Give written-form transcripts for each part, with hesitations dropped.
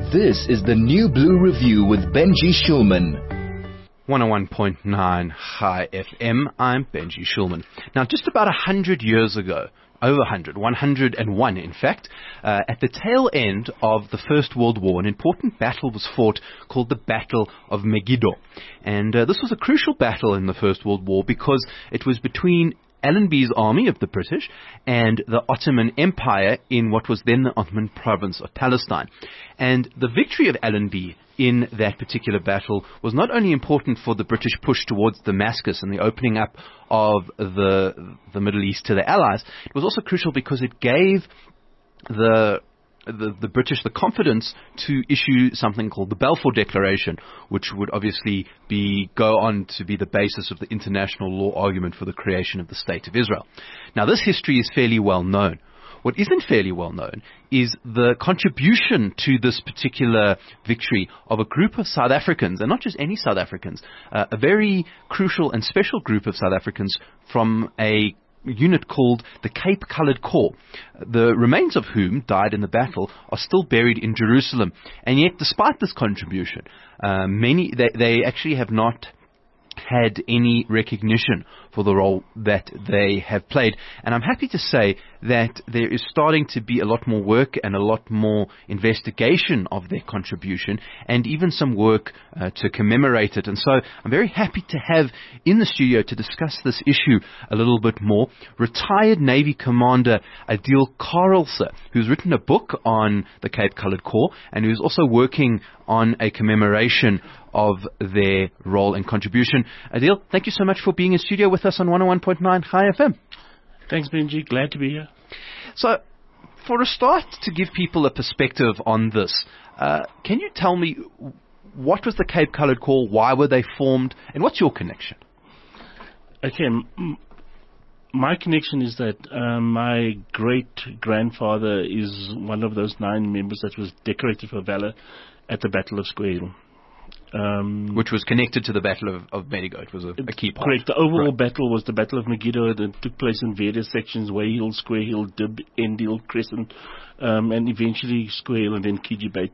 This is the New Blue Review with Benji Shulman. 101.9 High FM. I'm Benji Shulman. Now, just about 100 years ago, over 100, 101 in fact, at the tail end of the First World War, an important battle was fought called the Battle of Megiddo. And this was a crucial battle in the First World War because it was between Allenby's army of the British and the Ottoman Empire in what was then the Ottoman province of Palestine. And the victory of Allenby in that particular battle was not only important for the British push towards Damascus and the opening up of the Middle East to the Allies, it was also crucial because it gave the British the confidence to issue something called the Balfour Declaration, which would obviously go on to be the basis of the international law argument for the creation of the State of Israel. Now, this history is fairly well known. What isn't fairly well known is the contribution to this particular victory of a group of South Africans, and not just any South Africans, a very crucial and special group of South Africans from a unit called the Cape Coloured Corps, the remains of whom died in the battle are still buried in Jerusalem. And yet, despite this contribution, they actually have not had any recognition for the role that they have played. And I'm happy to say that there is starting to be a lot more work and a lot more investigation of their contribution, and even some work to commemorate it. And so I'm very happy to have in the studio to discuss this issue a little bit more retired Navy Commander Adil Carlse, who's written a book on the Cape Coloured Corps and who's also working on a commemoration of their role and contribution. Adil, thank you so much for being in studio with us on 101.9 High FM. Thanks, Benji. Glad to be here. So, for a start, to give people a perspective on this, can you tell me what was the Cape Coloured Corps, why were they formed, and what's your connection? Okay, my connection is that my great-grandfather is one of those 9 members that was decorated for valor at the Battle of Square Hill. Which was connected to the Battle of Megiddo. It was a key part. Correct. The overall battle was the Battle of Megiddo that took place in various sections: Way Hill, Square Hill, Dib, End Hill, Crescent, and eventually Square Hill and then Kiji Bait.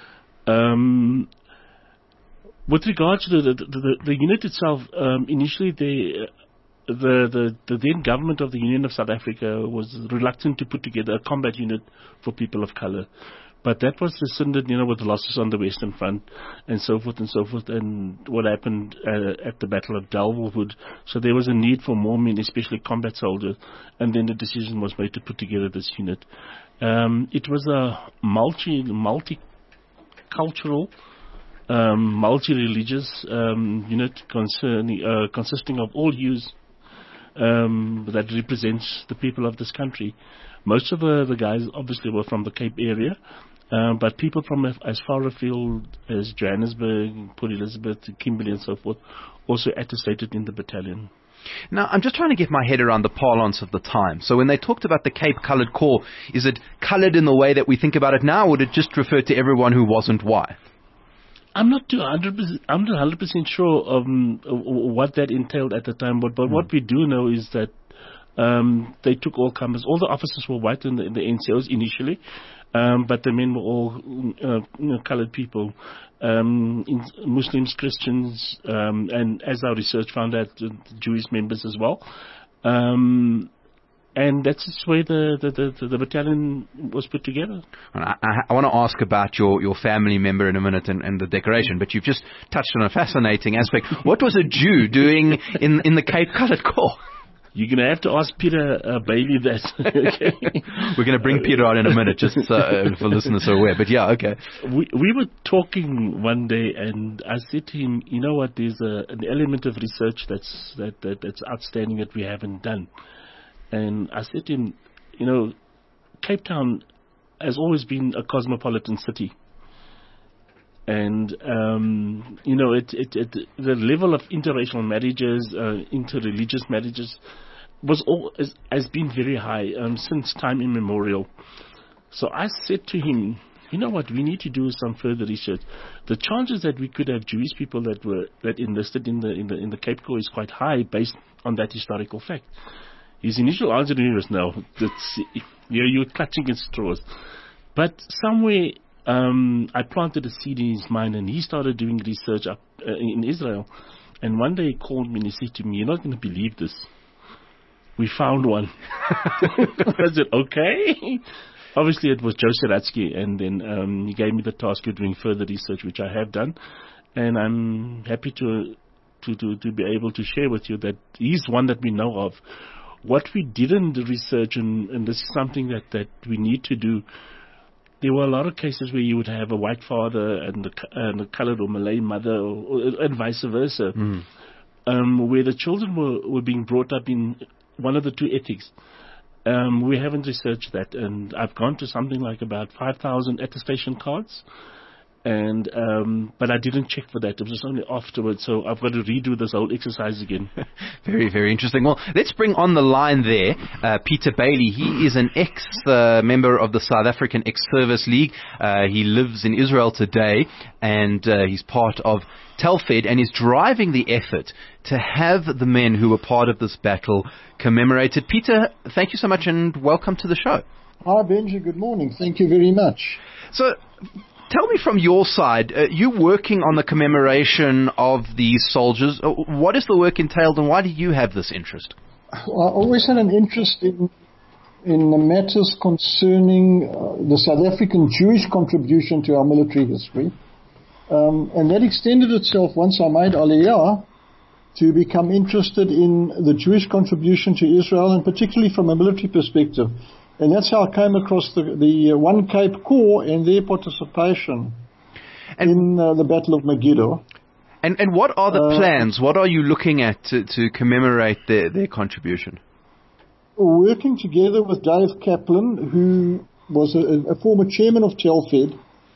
With regards to the unit itself, initially the then government of the Union of South Africa was reluctant to put together a combat unit for people of color. But that was rescinded, with the losses on the Western Front and so forth and what happened at the Battle of Delvelwood. So there was a need for more men, especially combat soldiers, and then the decision was made to put together this unit. It was a multicultural, multi-religious unit consisting of all hues that represents the people of this country. Most of the guys obviously were from the Cape area, but people from as far afield as Johannesburg, Port Elizabeth, Kimberley and so forth also attestated in the battalion. Now, I'm just trying to get my head around the parlance of the time. So when they talked about the Cape Coloured Corps, is it coloured in the way that we think about it now, or did it just refer to everyone who wasn't white? I'm not 100% sure of what that entailed at the time, but what we do know is that they took all comers. All the officers were white in the NCOs initially, but the men were all coloured people, Muslims, Christians, and as our research found out, Jewish members as well. And that's the way the battalion was put together. I want to ask about your family member in a minute and the decoration, but you've just touched on a fascinating aspect. What was a Jew doing in the Cape Coloured Corps? You're going to have to ask Peter Bailey that. Okay. We're going to bring Peter on in a minute, just for listeners who are aware. But yeah, okay. We were talking one day, and I said to him, you know what, there's an element of research that's outstanding that we haven't done. And I said to him, Cape Town has always been a cosmopolitan city. And, the level of interracial marriages, interreligious marriages has been very high since time immemorial. So I said to him, you know what, we need to do some further research. The chances that we could have Jewish people that enlisted in the Cape Corps is quite high based on that historical fact. His initial answer to me was no. You're clutching at straws. But somewhere I planted a seed in his mind, and he started doing research up in Israel. And one day he called me and he said to me, "You're not going to believe this. We found one." I said, "Okay." Obviously, it was Joe Seratsky, and then he gave me the task of doing further research, which I have done, and I'm happy to be able to share with you that he's one that we know of. What we didn't research, and this is something that we need to do. There were a lot of cases where you would have a white father and a colored or Malay mother, and vice versa, where the children were being brought up in one of the two ethics. We haven't researched that, and I've gone to something like about 5,000 attestation cards, and but I didn't check for that. It was only afterwards, so I've got to redo this whole exercise again. Very, very interesting. Well, let's bring on the line there Peter Bailey. He is an ex-member of the South African Ex-Service League. He lives in Israel today, and he's part of Telfed, and is driving the effort to have the men who were part of this battle commemorated. Peter, thank you so much, and welcome to the show. Hi, Benji. Good morning. Thank you very much. So, tell me from your side, you're working on the commemoration of these soldiers. What is the work entailed, and why do you have this interest? I always had an interest in the matters concerning the South African Jewish contribution to our military history. And that extended itself once I made Aliyah to become interested in the Jewish contribution to Israel, and particularly from a military perspective. And that's how I came across the One Cape Corps and their participation in the Battle of Megiddo. And what are the plans? What are you looking at to commemorate their contribution? Working together with Dave Kaplan, who was a former chairman of Telfed,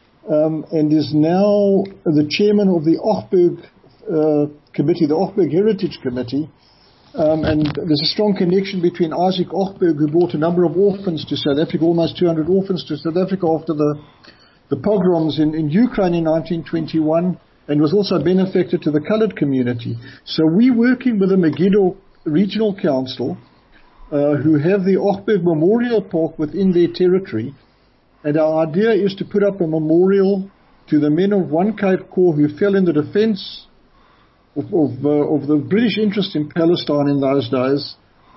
and is now the chairman of the Ochberg Committee, the Ochberg Heritage Committee. And there's a strong connection between Isaac Ochberg, who brought a number of orphans to South Africa, almost 200 orphans to South Africa after the pogroms in Ukraine in 1921, and was also a benefactor to the colored community. So we're working with the Megiddo Regional Council, who have the Ochberg Memorial Park within their territory. And our idea is to put up a memorial to the men of One Cape Corps who fell in the defense of the British interest in Palestine in those days,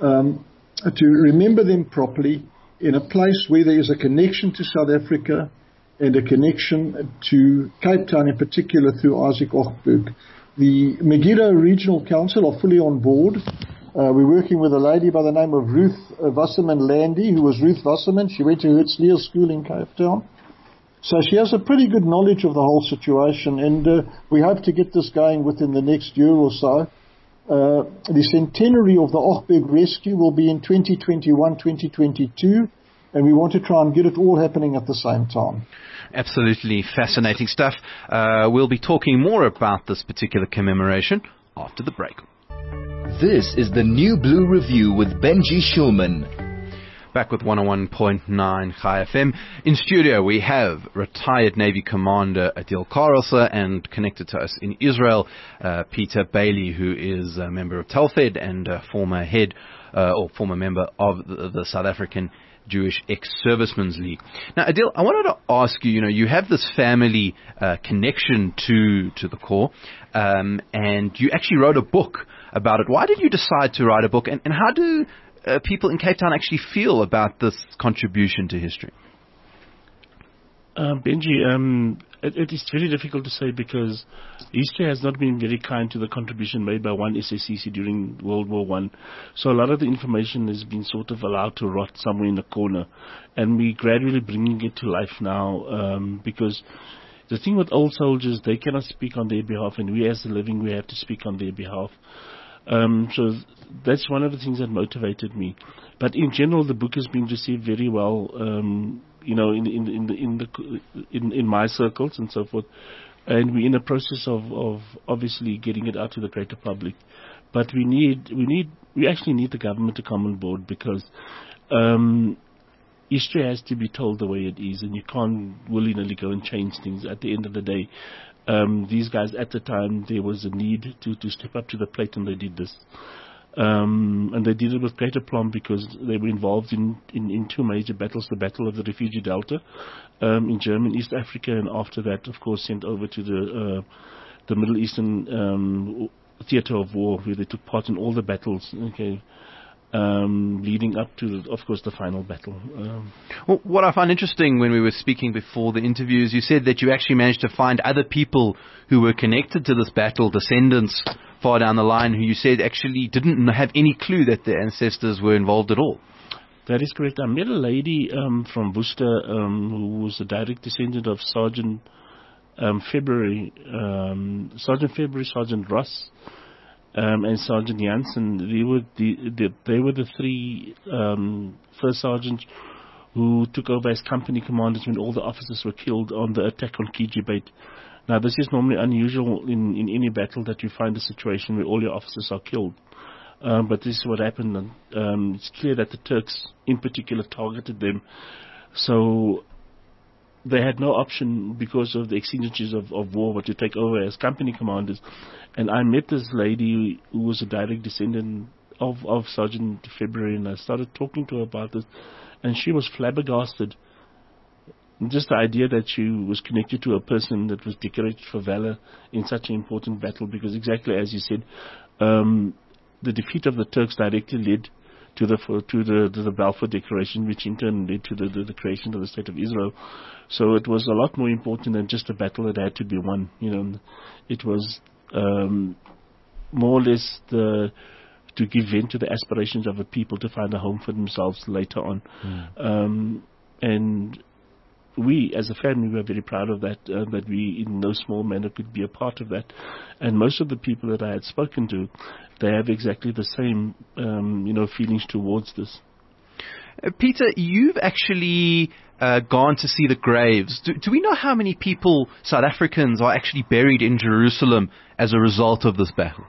to remember them properly in a place where there is a connection to South Africa and a connection to Cape Town in particular through Isaac Ochberg. The Megiddo Regional Council are fully on board. We're working with a lady by the name of Ruth Wasserman Landy, who was Ruth Wasserman. She went to Herzliya School in Cape Town. So she has a pretty good knowledge of the whole situation, and we hope to get this going within the next year or so. The centenary of the Ochberg rescue will be in 2021, 2022, and we want to try and get it all happening at the same time. Absolutely fascinating stuff. We'll be talking more about this particular commemoration after the break. This is the New Blue Review with Benji Shulman. Back with 101.9 Chai FM. In studio, we have retired Navy Commander Adil Karelse, and connected to us in Israel, Peter Bailey, who is a member of Telfed and a former head or former member of the South African Jewish Ex-Servicemen's League. Now, Adil, I wanted to ask you, you have this family connection to the Corps, and you actually wrote a book about it. Why did you decide to write a book, and how do people in Cape Town actually feel about this contribution to history? Benji, it is very difficult to say, because history has not been very kind to the contribution made by one SACC during World War I. So a lot of the information has been sort of allowed to rot somewhere in the corner, and we're gradually bringing it to life now, because the thing with old soldiers, they cannot speak on their behalf, and we as the living, we have to speak on their behalf. So that's one of the things that motivated me. But in general, the book has been received very well, in my circles and so forth. And we're in the process of obviously getting it out to the greater public. But we actually need the government to come on board, because history has to be told the way it is, and you can't willy-nilly go and change things. At the end of the day, these guys at the time, there was a need to step up to the plate, and they did this. And they did it with great aplomb because they were involved in two major battles, the Battle of the Refugee Delta in German East Africa, and after that, of course, sent over to the Middle Eastern theater of war, where they took part in all the battles, leading up to, of course, the final battle. Well, what I find interesting when we were speaking before the interview is you said that you actually managed to find other people who were connected to this battle, descendants far down the line, who you said actually didn't have any clue that their ancestors were involved at all. That is correct. I met a lady from Worcester who was a direct descendant of Sergeant February, Sergeant Ross, and Sergeant Janssen. They were the three first sergeants who took over as company commanders when all the officers were killed on the attack on Kiji Bait. Now, this is normally unusual in any battle, that you find a situation where all your officers are killed. But this is what happened. And, it's clear that the Turks, in particular, targeted them. So they had no option because of the exigencies of war, but to take over as company commanders. And I met this lady who was a direct descendant of Sergeant February, and I started talking to her about this, and she was flabbergasted. Just the idea that she was connected to a person that was decorated for valor in such an important battle, because exactly as you said, the defeat of the Turks directly led to the Balfour Declaration, which in turn led to the creation of the State of Israel. So it was a lot more important than just a battle that had to be won. It was more or less to give vent to the aspirations of a people to find a home for themselves later on. And we, as a family, were very proud of that, that we, in no small manner, could be a part of that. And most of the people that I had spoken to, they have exactly the same, feelings towards this. Peter, you've actually gone to see the graves. Do we know how many people, South Africans, are actually buried in Jerusalem as a result of this battle?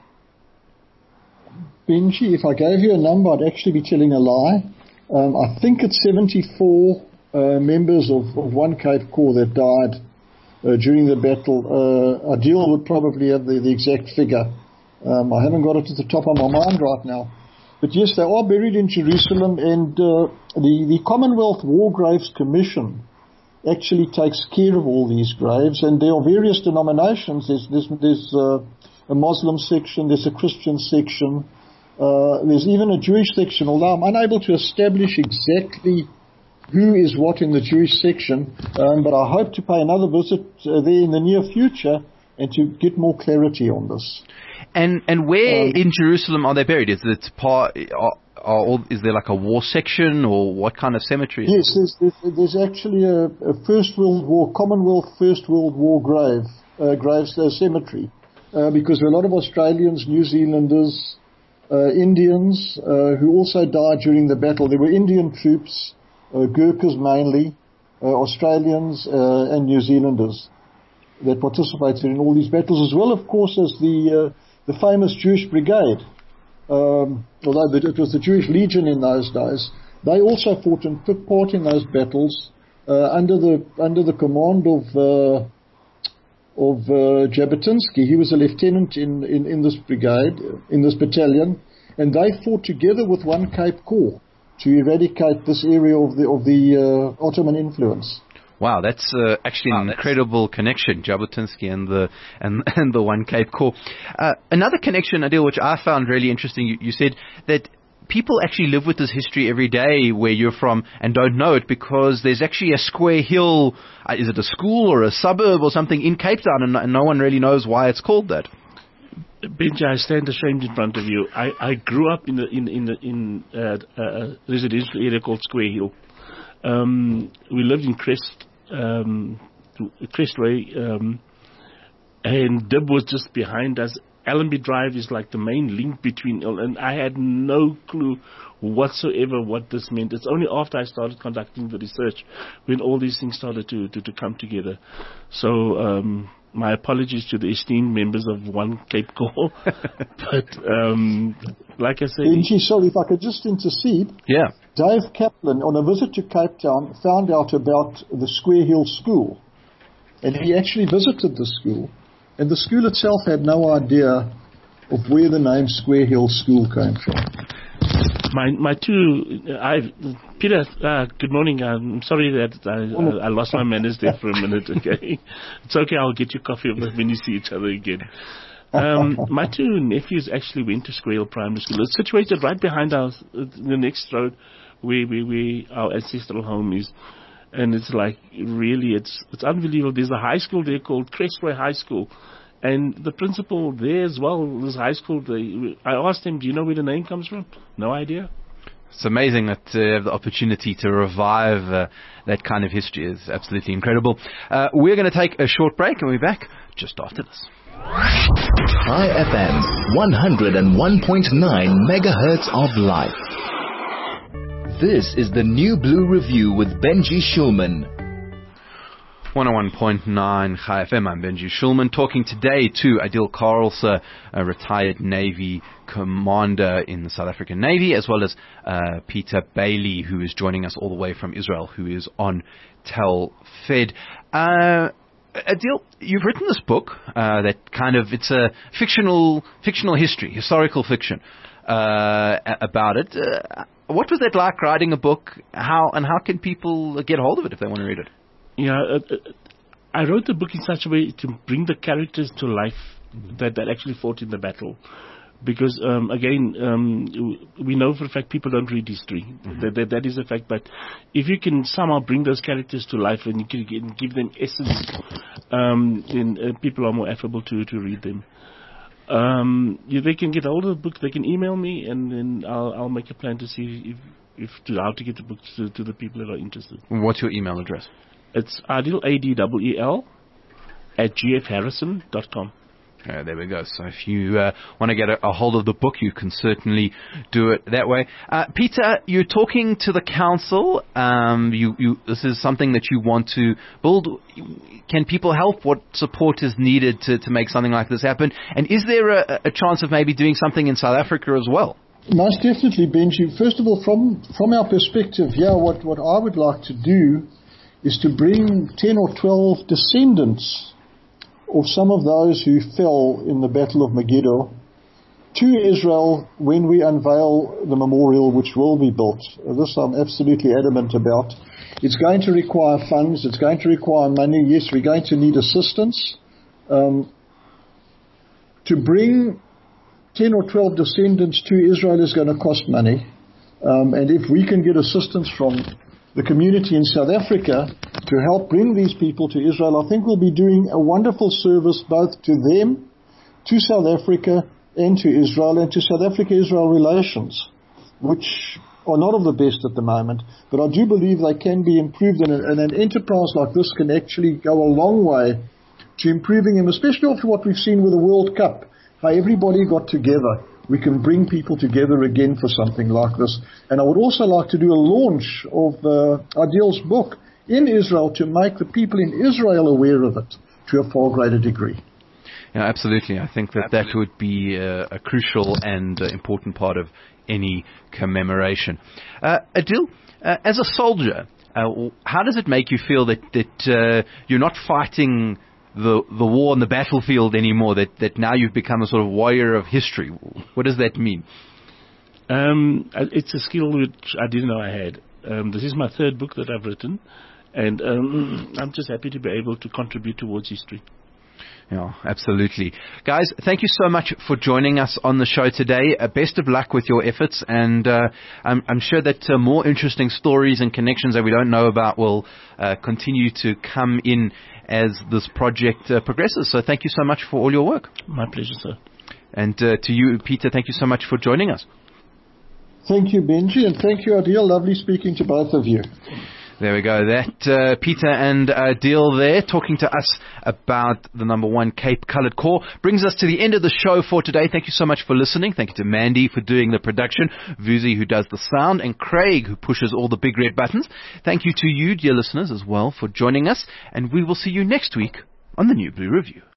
Benji, if I gave you a number, I'd actually be telling a lie. I think it's 74 members of one Cape Corps that died during the battle. Adil would probably have the exact figure. I haven't got it at the top of my mind right now. But yes, they are buried in Jerusalem, and the Commonwealth War Graves Commission actually takes care of all these graves, and there are various denominations. There's a Muslim section, there's a Christian section, there's even a Jewish section, although I'm unable to establish exactly who is what in the Jewish section, but I hope to pay another visit there in the near future and to get more clarity on this. And where in Jerusalem are they buried? Is it is there like a war section, or what kind of cemetery? Yes, there's actually a First World War, Commonwealth First World War graves cemetery, because there are a lot of Australians, New Zealanders, Indians who also died during the battle. There were Indian troops, Gurkhas mainly, Australians and New Zealanders that participated in all these battles, as well, of course, as the famous Jewish Brigade. Although it was the Jewish Legion in those days, they also fought and took part in those battles under the command of Jabotinsky. He was a lieutenant in this brigade, in this battalion, and they fought together with one Cape Corps to eradicate this area of the Ottoman influence. Wow, that's actually an incredible connection, Jabotinsky and the One Cape Corps. Another connection, Adil, which I found really interesting, you said that people actually live with this history every day where you're from and don't know it, because there's actually a square hill, is it a school or a suburb or something in Cape Town, and no one really knows why it's called that. Benji, I stand ashamed in front of you. I grew up in a residential area called Square Hill. We lived in Crestway, and Dib was just behind us. Allenby Drive is like the main link between, and I had no clue whatsoever what this meant. It's only after I started conducting the research when all these things started to come together. So my apologies to the esteemed members of One Cape Corps. But like I said... Benji, sorry, if I could just intercede. Yeah. Dave Kaplan, on a visit to Cape Town, found out about the Square Hill School. And he actually visited the school. And the school itself had no idea of where the name Square Hill School came from. Peter, good morning. I'm sorry that I lost my manners there for a minute, okay? It's okay, I'll get you coffee when you see each other again. My two nephews actually went to Square Hill Primary School. It's situated right behind the next road where our ancestral home is. And it's like, really, it's unbelievable. There's a high school there called Crestway High School. And the principal there as well, this high school, I asked him, do you know where the name comes from? No idea. It's amazing that you have the opportunity to revive that kind of history. Is absolutely incredible. We're going to take a short break and we'll be back just after this. High FM, 101.9 megahertz of life. This is the New Blue Review with Benji Shulman. 101.9 High FM, I'm Benji Shulman, talking today to Adil Carlse, a retired Navy commander in the South African Navy, as well as Peter Bailey, who is joining us all the way from Israel, who is on Telfed. Adil, you've written this book that it's a fictional history, historical fiction about it. What was that like, writing a book? How can people get hold of it if they want to read it? Yeah, I wrote the book in such a way to bring the characters to life that actually fought in the battle. Because, again, we know for a fact people don't read history. Mm-hmm. That is a fact. But if you can somehow bring those characters to life and you can give them essence, then people are more affable to read them. They can get hold of the book. They can email me, and then I'll make a plan to see how to get the book to the people that are interested. What's your email address? It's Adil, ADEL, @gfharrison.com. There we go. So if you want to get a hold of the book, you can certainly do it that way. Peter, you're talking to the council. This is something that you want to build. Can people help? What support is needed to make something like this happen? And is there a chance of maybe doing something in South Africa as well? Most definitely, Benji. First of all, from our perspective here, what I would like to do is to bring 10 or 12 descendants of some of those who fell in the Battle of Megiddo to Israel when we unveil the memorial which will be built. This I'm absolutely adamant about. It's going to require funds. It's going to require money. Yes, we're going to need assistance. To bring 10 or 12 descendants to Israel is going to cost money. And if we can get assistance from the community in South Africa to help bring these people to Israel, I think we'll be doing a wonderful service both to them, to South Africa, and to Israel, and to South Africa-Israel relations, which are not of the best at the moment. But I do believe they can be improved, and an enterprise like this can actually go a long way to improving them, especially after what we've seen with the World Cup, how everybody got together. We can bring people together again for something like this. And I would also like to do a launch of Adil's book in Israel to make the people in Israel aware of it to a far greater degree. Yeah, absolutely. I think that would be a crucial and important part of any commemoration. Adil, as a soldier, how does it make you feel that you're not fighting the war on the battlefield anymore, that now you've become a sort of warrior of history? What does that mean? It's a skill which I didn't know I had. This is my third book that I've written, and I'm just happy to be able to contribute towards history. Yeah, absolutely. Guys, thank you so much for joining us on the show today. Best of luck with your efforts, and I'm sure that more interesting stories and connections that we don't know about will continue to come in as this project progresses. So thank you so much for all your work. My pleasure, sir. And to you, Peter, thank you so much for joining us. Thank you, Benji, and thank you, Adil. Lovely speaking to both of you. There we go. That Peter and Adil there talking to us about the #1 Cape Coloured Corps brings us to the end of the show for today. Thank you so much for listening. Thank you to Mandy for doing the production, Vuzi who does the sound, and Craig who pushes all the big red buttons. Thank you to you, dear listeners, as well for joining us, and we will see you next week on the New Blue Review.